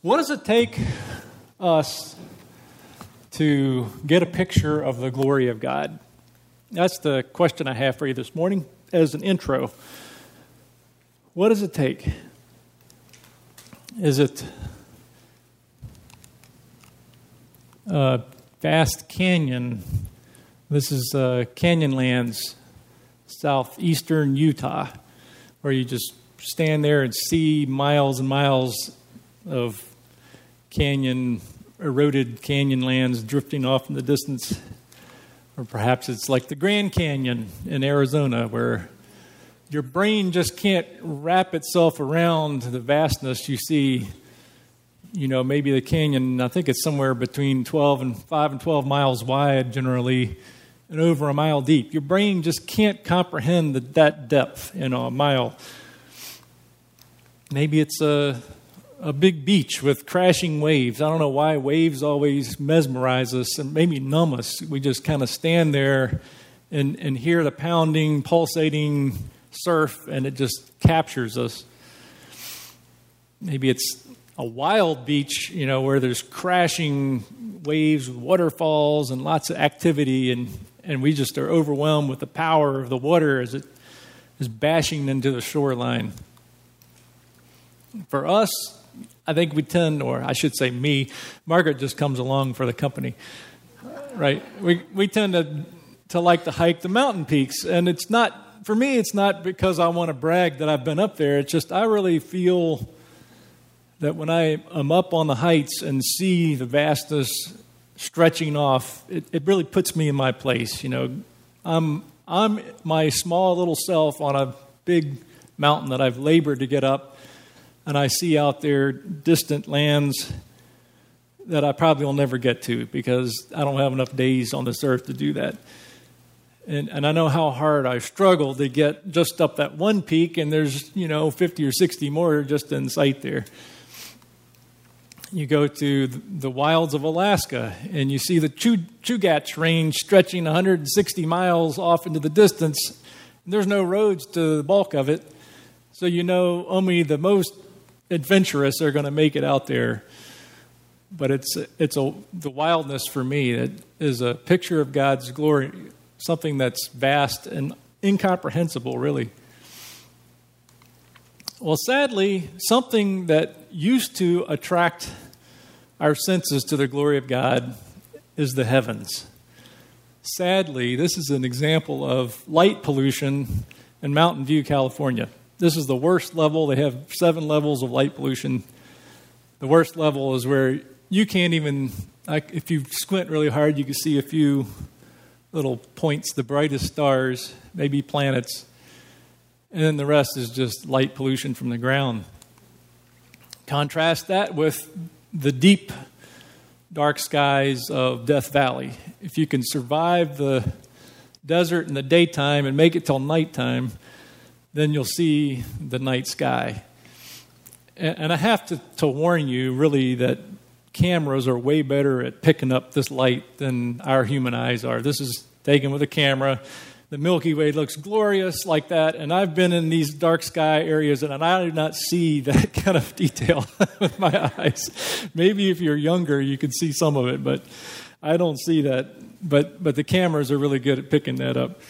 What does it take us to get a picture of the glory of God? That's the question I have for you this morning as an intro. What does it take? Is it a vast canyon? This is Canyonlands, southeastern Utah, where you just stand there and see miles and miles of eroded canyonlands drifting off in the distance. Or perhaps it's like the Grand Canyon in Arizona, where your brain just can't wrap itself around the vastness you see. You know, maybe the canyon, I think it's somewhere between 5 and 12 miles wide generally, and over a mile deep. Your brain just can't comprehend that depth in a mile. Maybe it's a big beach with crashing waves. I don't know why waves always mesmerize us and maybe numb us. We just kind of stand there and hear the pounding, pulsating surf, and it just captures us. Maybe it's a wild beach, you know, where there's crashing waves, waterfalls, and lots of activity, and we just are overwhelmed with the power of the water as it is bashing into the shoreline. For us, I think we tend, or I should say me, Margaret just comes along for the company, right? We tend to like to hike the mountain peaks, and it's not, for me, it's not because I want to brag that I've been up there. It's just I really feel that when I am up on the heights and see the vastness stretching off, it really puts me in my place. You know, I'm my small little self on a big mountain that I've labored to get up, and I see out there distant lands that I probably will never get to because I don't have enough days on this earth to do that. And I know how hard I struggle to get just up that one peak, and there's, 50 or 60 more just in sight there. You go to the wilds of Alaska, and you see the Chugach Range stretching 160 miles off into the distance. And there's no roads to the bulk of it, so only the most adventurous are going to make it out there. But it's the wildness for me that is a picture of God's glory, something that's vast and incomprehensible, really. Well, sadly, something that used to attract our senses to the glory of God is the heavens. Sadly, this is an example of light pollution in Mountain View, California. This is the worst level. They have 7 levels of light pollution. The worst level is where you can't even, if you squint really hard, you can see a few little points, the brightest stars, maybe planets. And then the rest is just light pollution from the ground. Contrast that with the deep, dark skies of Death Valley. If you can survive the desert in the daytime and make it till nighttime, then you'll see the night sky. And I have to warn you, really, that cameras are way better at picking up this light than our human eyes are. This is taken with a camera. The Milky Way looks glorious like that, and I've been in these dark sky areas, and I do not see that kind of detail with my eyes. Maybe if you're younger, you can see some of it, but I don't see that. But the cameras are really good at picking that up.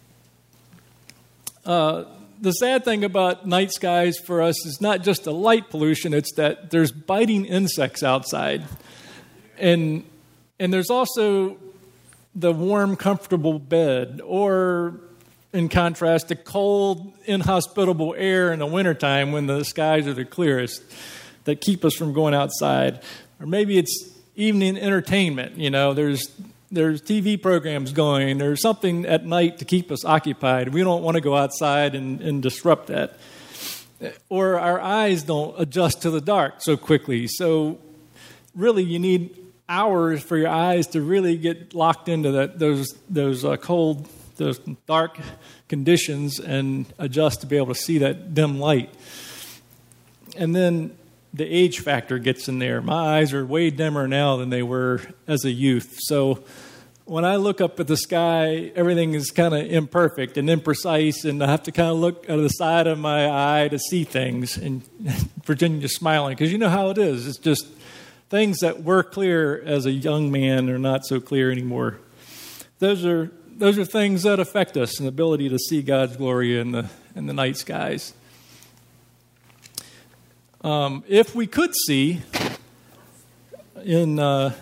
The sad thing about night skies for us is not just the light pollution, it's that there's biting insects outside. And there's also the warm, comfortable bed, or in contrast, the cold, inhospitable air in the wintertime when the skies are the clearest that keep us from going outside. Or maybe it's evening entertainment. There's TV programs going. There's something at night to keep us occupied. We don't want to go outside and disrupt that. Or our eyes don't adjust to the dark so quickly. So really you need hours for your eyes to really get locked into those cold, those dark conditions and adjust to be able to see that dim light. And then the age factor gets in there. My eyes are way dimmer now than they were as a youth. So when I look up at the sky, everything is kind of imperfect and imprecise, and I have to kind of look out of the side of my eye to see things. And Virginia's smiling, because you know how it is. It's just things that were clear as a young man are not so clear anymore. Those are things that affect us, and the ability to see God's glory in the night skies. If we could see, in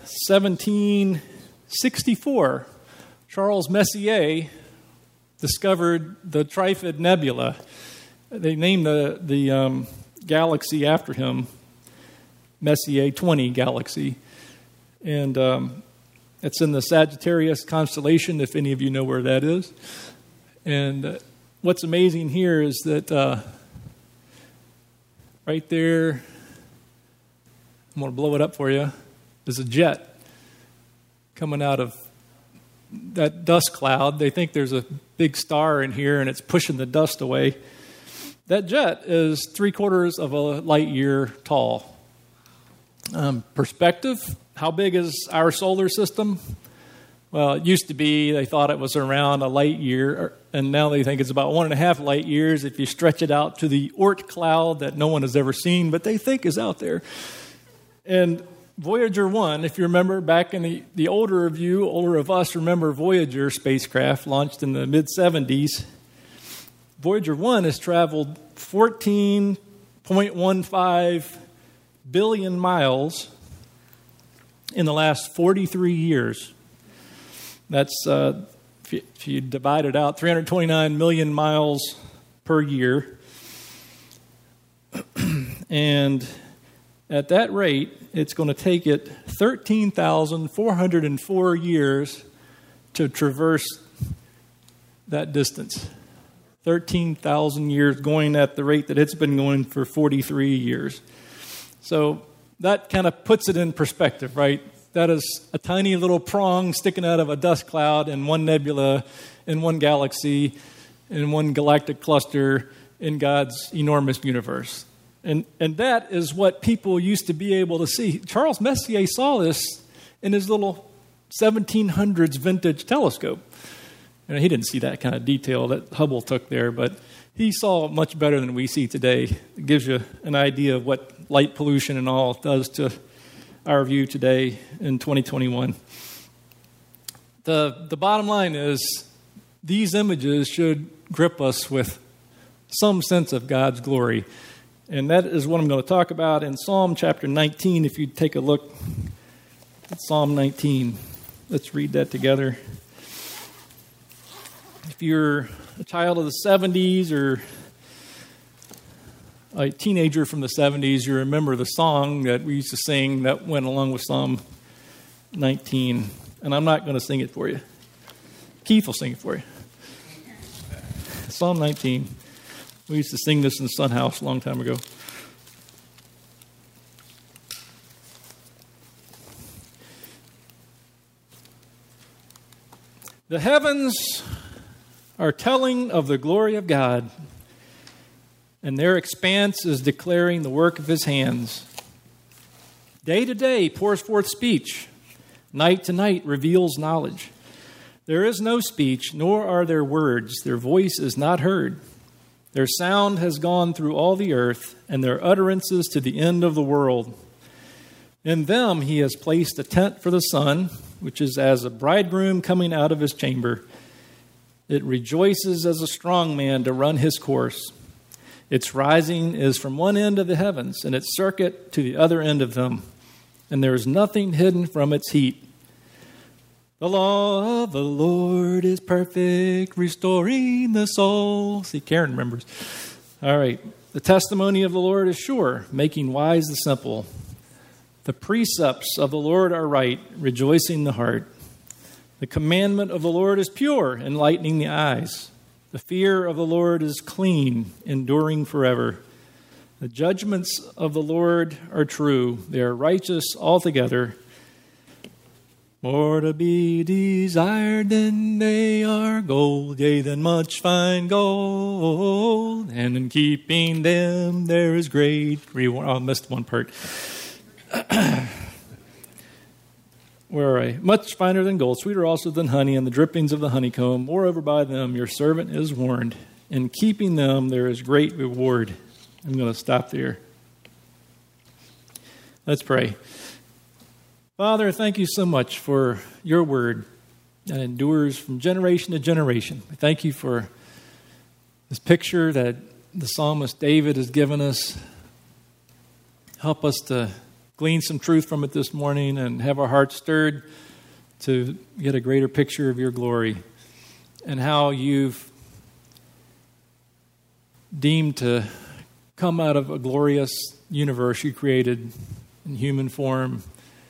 1764, Charles Messier discovered the Trifid Nebula. They named the galaxy after him, Messier 20 galaxy. And it's in the Sagittarius constellation, if any of you know where that is. And what's amazing here is that right there, I'm going to blow it up for you, is a jet coming out of that dust cloud. They think there's a big star in here and it's pushing the dust away. That jet is 3/4 of a light year tall. Perspective, how big is our solar system? Well, it used to be they thought it was around a light year, and now they think it's about 1.5 light years if you stretch it out to the Oort cloud that no one has ever seen, but they think is out there. And Voyager 1, if you remember back in the older of us remember Voyager spacecraft launched in the mid-70s. Voyager 1 has traveled 14.15 billion miles in the last 43 years. That's, if you divide it out, 329 million miles per year. And at that rate, it's going to take it 13,404 years to traverse that distance. 13,000 years going at the rate that it's been going for 43 years. So that kind of puts it in perspective, right? That is a tiny little prong sticking out of a dust cloud in one nebula, in one galaxy, in one galactic cluster in God's enormous universe. And that is what people used to be able to see. Charles Messier saw this in his little 1700s vintage telescope. And he didn't see that kind of detail that Hubble took there, but he saw much better than we see today. It gives you an idea of what light pollution and all does to our view today in 2021. The bottom line is these images should grip us with some sense of God's glory. And that is what I'm going to talk about in Psalm chapter 19. If you take a look at Psalm 19, let's read that together. If you're a child of the 70s or a teenager from the 70s, you remember the song that we used to sing that went along with Psalm 19. And I'm not going to sing it for you. Keith will sing it for you. Psalm 19. We used to sing this in the Sun House a long time ago. The heavens are telling of the glory of God, and their expanse is declaring the work of his hands. Day to day pours forth speech. Night to night reveals knowledge. There is no speech, nor are there words. Their voice is not heard. Their sound has gone through all the earth, and their utterances to the end of the world. In them he has placed a tent for the sun, which is as a bridegroom coming out of his chamber. It rejoices as a strong man to run his course. Its rising is from one end of the heavens, and its circuit to the other end of them, and there is nothing hidden from its heat. The law of the Lord is perfect, restoring the soul. See, Karen remembers. All right. The testimony of the Lord is sure, making wise the simple. The precepts of the Lord are right, rejoicing the heart. The commandment of the Lord is pure, enlightening the eyes. The fear of the Lord is clean, enduring forever. The judgments of the Lord are true. They are righteous altogether. More to be desired than they are gold, yea, than much fine gold. And in keeping them there is great reward. Oh, I missed one part. were much finer than gold, sweeter also than honey, and the drippings of the honeycomb. Moreover, by them your servant is warned. In keeping them there is great reward. I'm going to stop there. Let's pray. Father, thank you so much for your word that endures from generation to generation. I thank you for this picture that the psalmist David has given us. Help us to glean some truth from it this morning and have our hearts stirred to get a greater picture of your glory and how you've deemed to come out of a glorious universe you created in human form,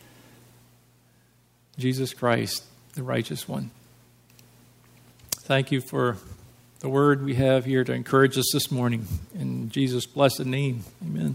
Jesus Christ, the righteous one. Thank you for the word we have here to encourage us this morning. In Jesus' blessed name, amen.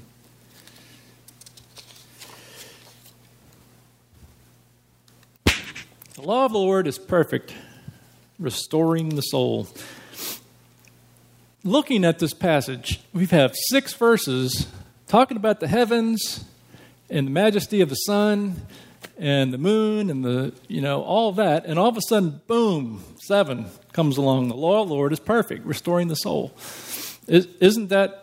The law of the Lord is perfect, restoring the soul. Looking at this passage, we have 6 verses talking about the heavens and the majesty of the sun and the moon and all that. And all of a sudden, boom, 7 comes along. The law of the Lord is perfect, restoring the soul. Isn't that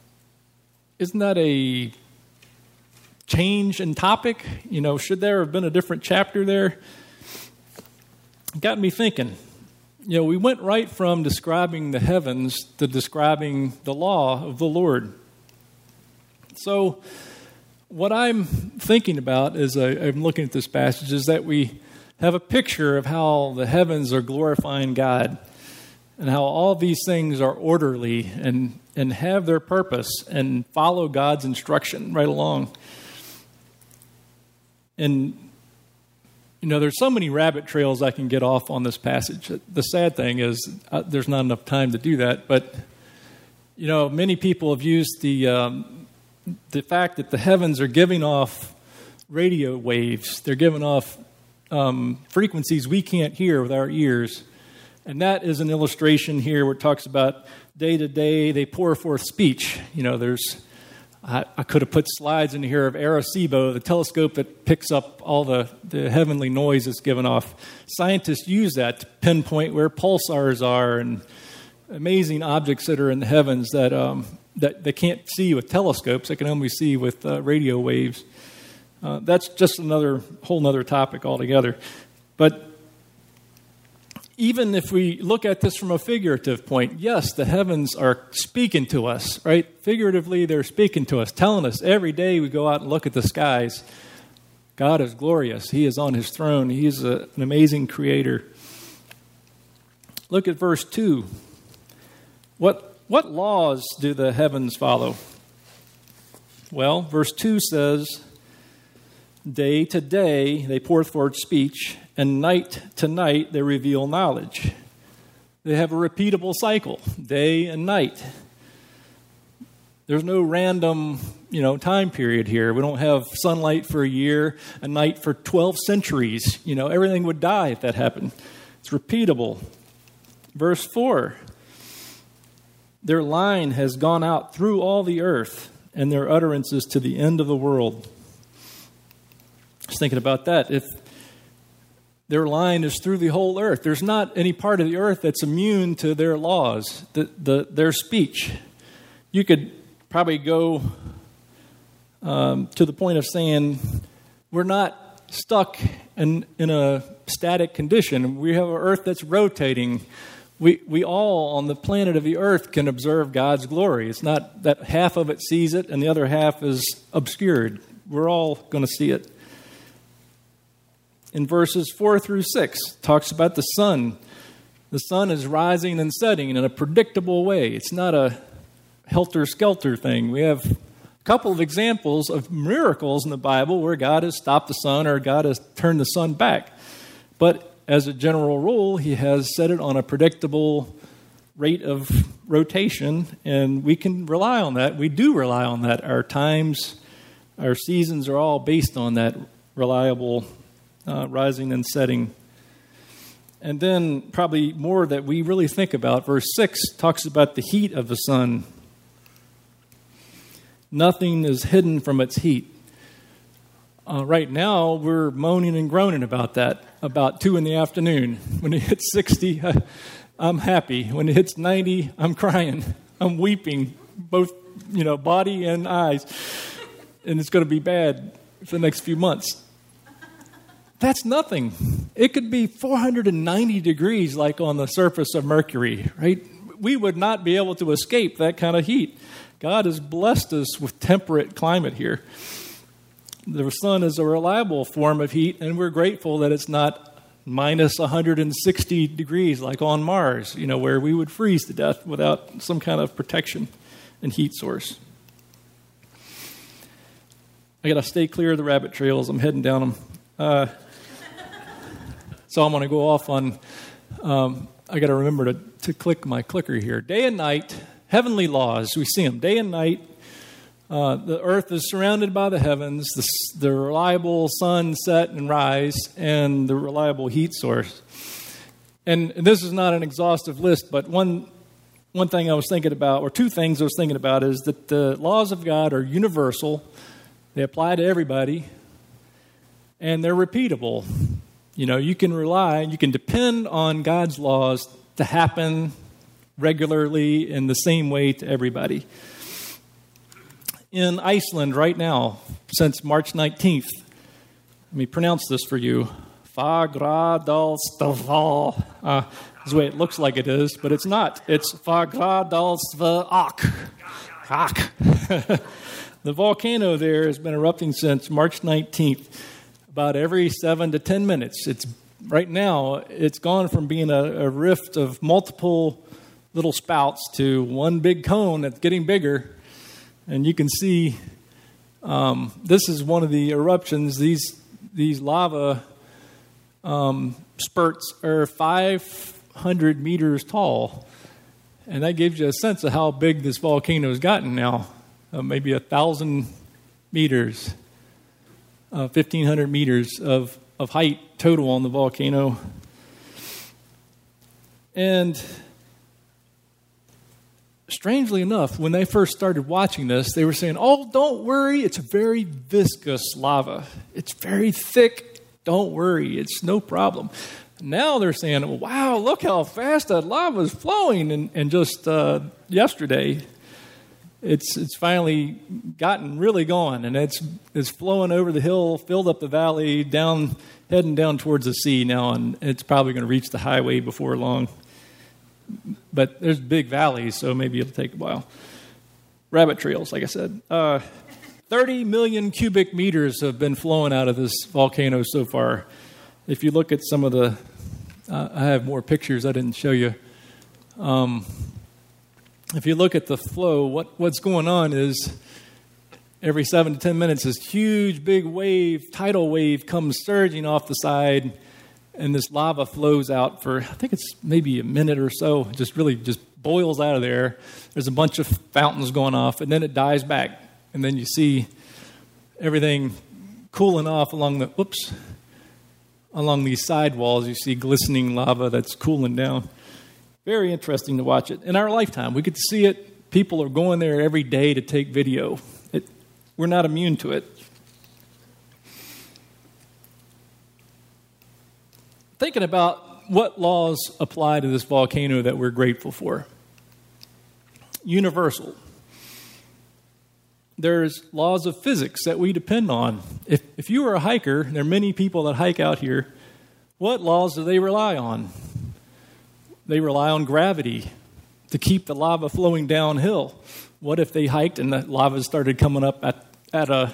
a change in topic? Should there have been a different chapter there? It got me thinking. We went right from describing the heavens to describing the law of the Lord. So what I'm thinking about as I'm looking at this passage is that we have a picture of how the heavens are glorifying God and how all these things are orderly and have their purpose and follow God's instruction right along. And there's so many rabbit trails I can get off on this passage. The sad thing is there's not enough time to do that. But, many people have used the fact that the heavens are giving off radio waves. They're giving off frequencies we can't hear with our ears. And that is an illustration here where it talks about day to day they pour forth speech. I could have put slides in here of Arecibo, the telescope that picks up all the heavenly noise that's given off. Scientists use that to pinpoint where pulsars are and amazing objects that are in the heavens that they can't see with telescopes. They can only see with radio waves. That's just whole nother topic altogether. But even if we look at this from a figurative point, yes, the heavens are speaking to us, right? Figuratively, they're speaking to us, telling us every day we go out and look at the skies, God is glorious. He is on his throne. He is an amazing creator. Look at verse 2. What laws do the heavens follow? Well, verse 2 says, day to day they pour forth speech, and night to night they reveal knowledge. They have a repeatable cycle, day and night. There's no random, time period here. We don't have sunlight for a year, a night for 12 centuries. Everything would die if that happened. It's repeatable. Verse 4, their line has gone out through all the earth, and their utterances to the end of the world. I was thinking about that. If their line is through the whole earth, there's not any part of the earth that's immune to their laws, their speech. You could probably go to the point of saying we're not stuck in a static condition. We have an earth that's rotating. We all on the planet of the earth can observe God's glory. It's not that half of it sees it and the other half is obscured. We're all going to see it. In verses 4 through 6, talks about the sun. The sun is rising and setting in a predictable way. It's not a helter-skelter thing. We have a couple of examples of miracles in the Bible where God has stopped the sun or God has turned the sun back. But as a general rule, he has set it on a predictable rate of rotation, and we can rely on that. We do rely on that. Our times, our seasons are all based on that reliable rising and setting. And then probably more that we really think about, verse 6 talks about the heat of the sun. Nothing is hidden from its heat. Right now, we're moaning and groaning about that about 2 in the afternoon. When it hits 60, I'm happy. When it hits 90, I'm crying. I'm weeping, both body and eyes. And it's going to be bad for the next few months. That's nothing. It could be 490 degrees like on the surface of Mercury, right? We would not be able to escape that kind of heat. God has blessed us with temperate climate here. The sun is a reliable form of heat, and we're grateful that it's not minus 160 degrees like on Mars, where we would freeze to death without some kind of protection and heat source. I got to stay clear of the rabbit trails. I'm heading down them. So I'm going to go off on, I got to remember to click my clicker here. Day and night, heavenly laws. We see them day and night. The earth is surrounded by the heavens, the reliable sun set and rise, and the reliable heat source. And this is not an exhaustive list, but one thing I was thinking about, or two things I was thinking about, is that the laws of God are universal. They apply to everybody, and they're repeatable. You can depend on God's laws to happen regularly in the same way to everybody. In Iceland right now, since March 19th, let me pronounce this for you. Fagradalstvall. Is the way it looks like it is, but it's not. It's Fagradalstvak. The volcano there has been erupting since March 19th, about every 7 to 10 minutes. Right now, it's gone from being a rift of multiple little spouts to one big cone that's getting bigger. And you can see this is one of the eruptions. These lava spurts are 500 meters tall. And that gives you a sense of how big this volcano has gotten now. Maybe 1,000 meters, 1,500 meters of height total on the volcano. And strangely enough, when they first started watching this, they were saying, "Oh, don't worry, it's very viscous lava. It's very thick. Don't worry, it's no problem." Now they're saying, "Wow, look how fast that lava is flowing." And just yesterday, it's finally gotten really going, and it's flowing over the hill, filled up the valley, heading down towards the sea now, and it's probably going to reach the highway before long. But there's big valleys, so maybe it'll take a while. Rabbit trails, like I said. 30 million cubic meters have been flowing out of this volcano so far. If you look at some of the... I have more pictures I didn't show you. If you look at the flow, what's going on is every 7 to 10 minutes, this huge, big wave, tidal wave comes surging off the side, and this lava flows out for, I think it's maybe a minute or so, just boils out of there. There's a bunch of fountains going off, and then it dies back. And then you see everything cooling off along these side walls. You see glistening lava that's cooling down. Very interesting to watch it. In our lifetime, we get to see it. People are going there every day to take video. We're not immune to it. Thinking about what laws apply to this volcano that we're grateful for. Universal. There's laws of physics that we depend on. If you are a hiker, and there are many people that hike out here, what laws do they rely on? They rely on gravity to keep the lava flowing downhill. What if they hiked and the lava started coming up at a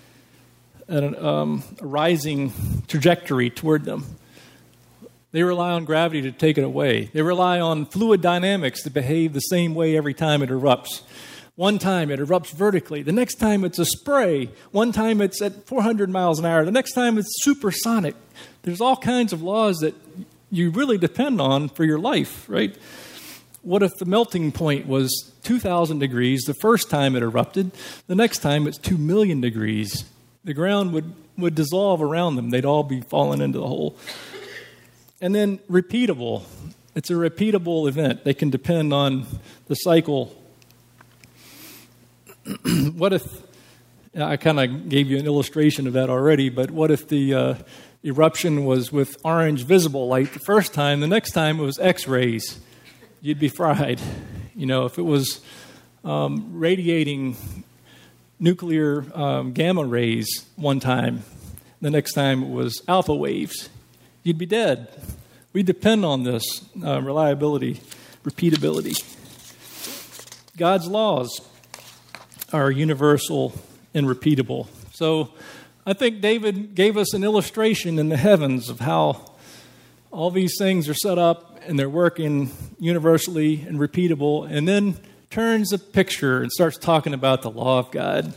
rising trajectory toward them? They rely on gravity to take it away. They rely on fluid dynamics to behave the same way every time it erupts. One time it erupts vertically. The next time it's a spray. One time it's at 400 miles an hour. The next time it's supersonic. There's all kinds of laws that you really depend on for your life, right? What if the melting point was 2,000 degrees the first time it erupted? The next time it's 2 million degrees. The ground would dissolve around them. They'd all be falling into the hole. And then repeatable. It's a repeatable event. They can depend on the cycle. What if I kind of gave you an illustration of that already, but what if the eruption was with orange visible light the first time, the next time it was X-rays? You'd be fried. If it was radiating nuclear gamma rays one time, the next time it was alpha waves, you'd be dead. We depend on this reliability, repeatability. God's laws are universal and repeatable. So I think David gave us an illustration in the heavens of how all these things are set up and they're working universally and repeatable, and then turns the picture and starts talking about the law of God.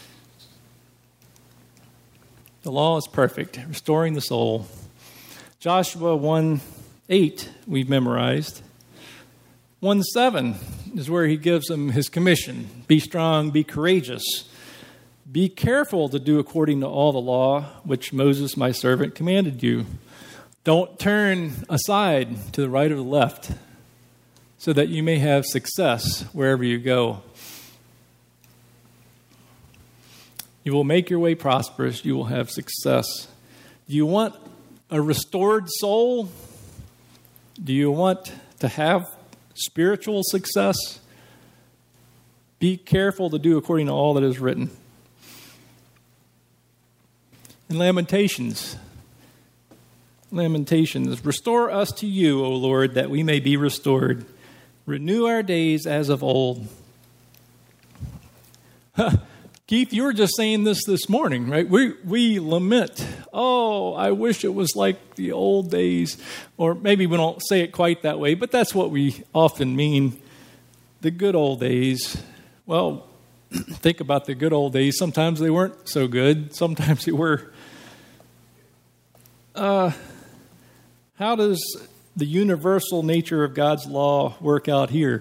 The law is perfect, restoring the soul. Joshua 1:8 we've memorized. 1:7 is where he gives them his commission. Be strong, be courageous. Be careful to do according to all the law which Moses my servant commanded you. Don't turn aside to the right or the left, so that you may have success wherever you go. You will make your way prosperous. You will have success. Do you want a restored soul? Do you want to have spiritual success? Be careful to do according to all that is written. In Lamentations, restore us to you, O Lord, that we may be restored. Renew our days as of old. Keith, you were just saying this morning, right? We lament, oh, I wish it was like the old days. Or maybe we don't say it quite that way, but that's what we often mean, the good old days. Well, think about the good old days. Sometimes they weren't so good. Sometimes they were. How does the universal nature of God's law work out here?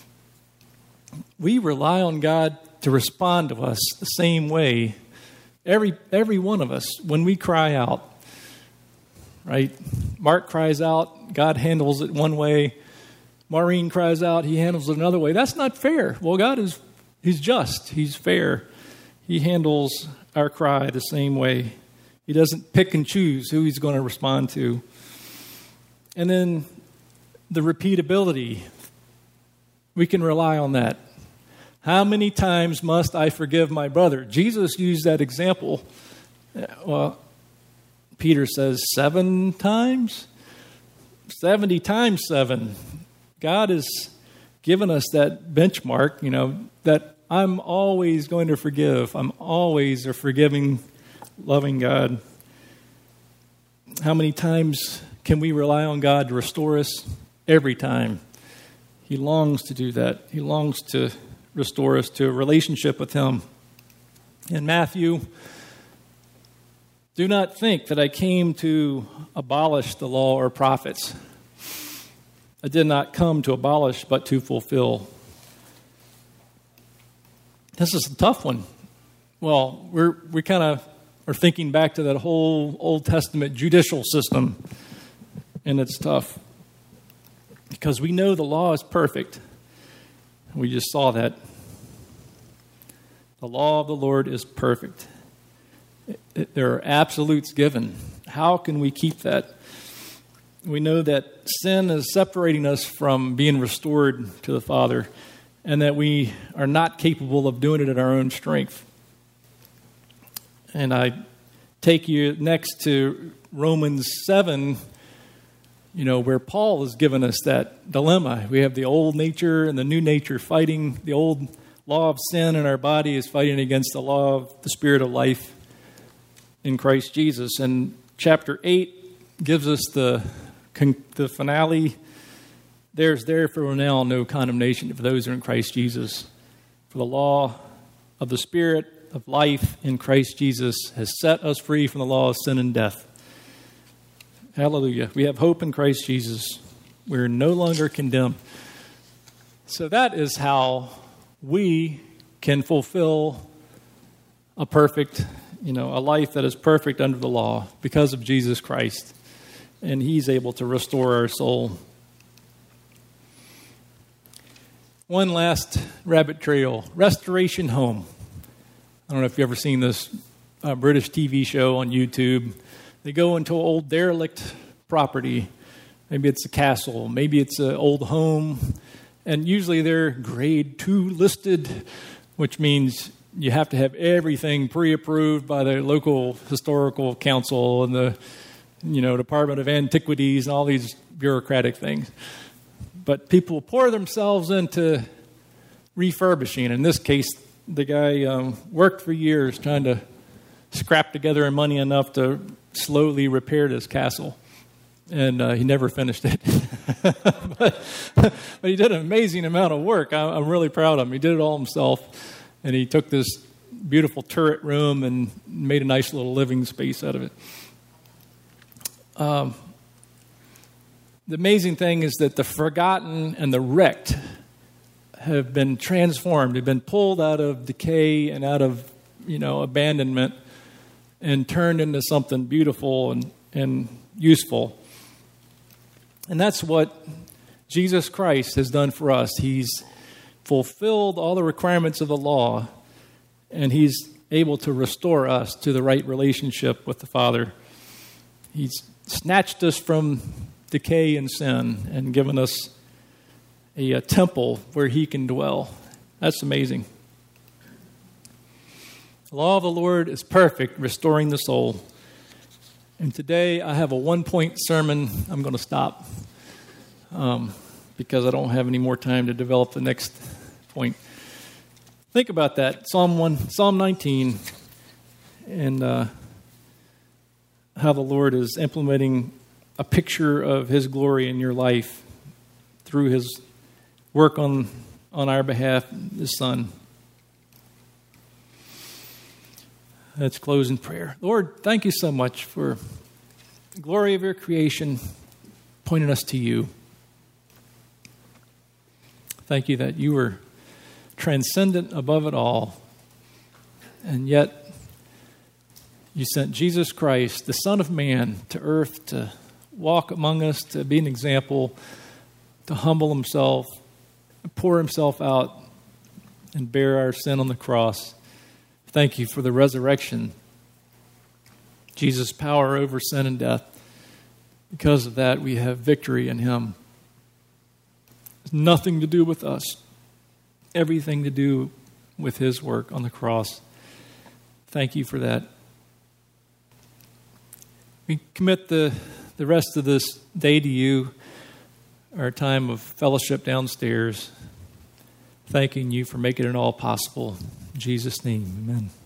We rely on God to respond to us the same way. Every one of us, when we cry out, right? Mark cries out, God handles it one way. Maureen cries out, he handles it another way. That's not fair. Well, God He's just. He's fair. He handles our cry the same way. He doesn't pick and choose who he's going to respond to. And then the repeatability. We can rely on that. How many times must I forgive my brother? Jesus used that example. Well, Peter says 7 times? 70 times 7. God has given us that benchmark, that I'm always going to forgive. I'm always a forgiving, loving God. How many times can we rely on God to restore us? Every time. He longs to do that. He longs to restore us to a relationship with him. In Matthew, do not think that I came to abolish the law or prophets. I did not come to abolish, but to fulfill. This is a tough one. Well, we kind of are thinking back to that whole Old Testament judicial system, and it's tough because we know the law is perfect. We just saw that. The law of the Lord is perfect. There are absolutes given. How can we keep that? We know that sin is separating us from being restored to the Father, and that we are not capable of doing it in our own strength. And I take you next to Romans 7, where Paul has given us that dilemma. We have the old nature and the new nature fighting. The old law of sin in our body is fighting against the law of the Spirit of life in Christ Jesus. And chapter 8 gives us the finale. There's therefore now no condemnation for those who are in Christ Jesus. For the law of the Spirit of life in Christ Jesus has set us free from the law of sin and death. Hallelujah. We have hope in Christ Jesus. We're no longer condemned. So that is how we can fulfill a perfect, a life that is perfect under the law because of Jesus Christ. And he's able to restore our soul. One last rabbit trail. Restoration Home. I don't know if you've ever seen this British TV show on YouTube. They go into an old derelict property. Maybe it's a castle. Maybe it's an old home. And usually they're grade 2 listed, which means you have to have everything pre-approved by the local historical council and the Department of Antiquities and all these bureaucratic things. But people pour themselves into refurbishing. In this case, the guy worked for years trying to scrap together money enough to slowly repair this castle. And he never finished it. but he did an amazing amount of work. I'm really proud of him. He did it all himself. And he took this beautiful turret room and made a nice little living space out of it. The amazing thing is that the forgotten and the wrecked have been transformed. They've been pulled out of decay and out of, abandonment and turned into something beautiful and useful. And that's what Jesus Christ has done for us. He's fulfilled all the requirements of the law, and he's able to restore us to the right relationship with the Father. He's snatched us from decay and sin and given us a temple where he can dwell. That's amazing. The law of the Lord is perfect, restoring the soul. And today I have a one-point sermon. I'm going to stop because I don't have any more time to develop the next point. Think about that. Psalm 19, and how the Lord is implementing a picture of his glory in your life through his work on our behalf, his Son. Let's close in prayer. Lord, thank you so much for the glory of your creation pointing us to you. Thank you that you were transcendent above it all, and yet you sent Jesus Christ, the Son of Man, to earth to walk among us, to be an example, to humble himself, pour himself out, and bear our sin on the cross. Thank you for the resurrection, Jesus' power over sin and death. Because of that, we have victory in him. It's nothing to do with us, everything to do with his work on the cross. Thank you for that. We commit the rest of this day to you, our time of fellowship downstairs, thanking you for making it all possible. In Jesus' name, amen.